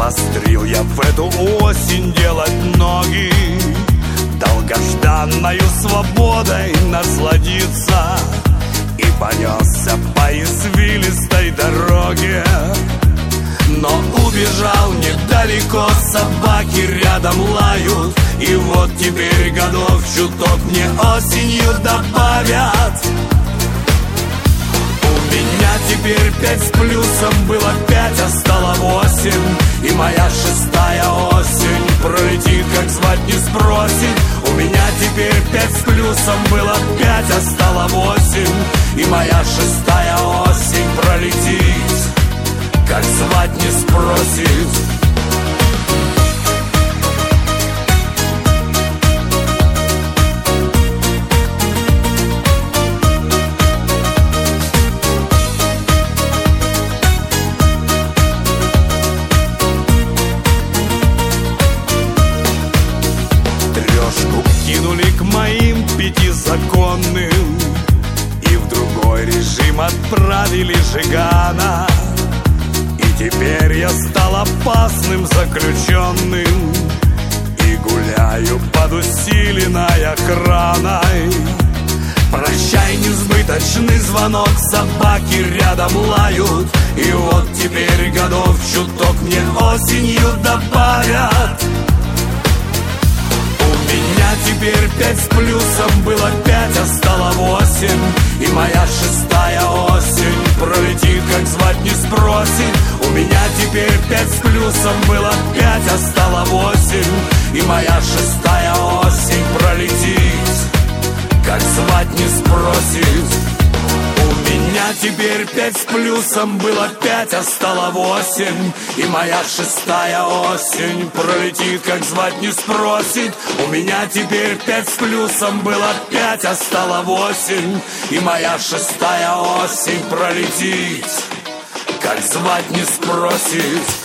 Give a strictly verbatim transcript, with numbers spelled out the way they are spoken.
навострил я в эту осень делать ноги, долгожданною свободой насладиться. И понесся по извилистой дороге, но убежал недалеко, собаки рядом лают. И вот теперь годов чуток мне осенью добавят. У меня теперь пять с плюсом, было пять, а стало восемь. И моя шестая осень пролетит, как звать не спросит. У меня теперь пять с плюсом, было пять, а стало восемь. И моя шестая осень пролетит, как звать не спросит. Трешку кинули к моим пятизаконным, и в другой режим отправили Жигана. И теперь я стал опасным заключенным и гуляю под усиленной охраной. Прощай, несбыточный звонок, собаки рядом лают. И вот теперь годов чуток мне осенью добавят. У меня теперь пять с плюсом, было пять, а стало восемь. И моя шестая осень пролетит, как звать не спросит. У меня теперь пять с плюсом, было пять, а стало восемь. И моя шестая осень пролетит, как звать не спросит. У меня теперь пять с плюсом, было пять, а стало восемь. И моя шестая осень пролетит, как звать не спросит. У меня теперь пять с плюсом, было пять, а стало восемь. И моя шестая осень пролетит, как звать не спросит.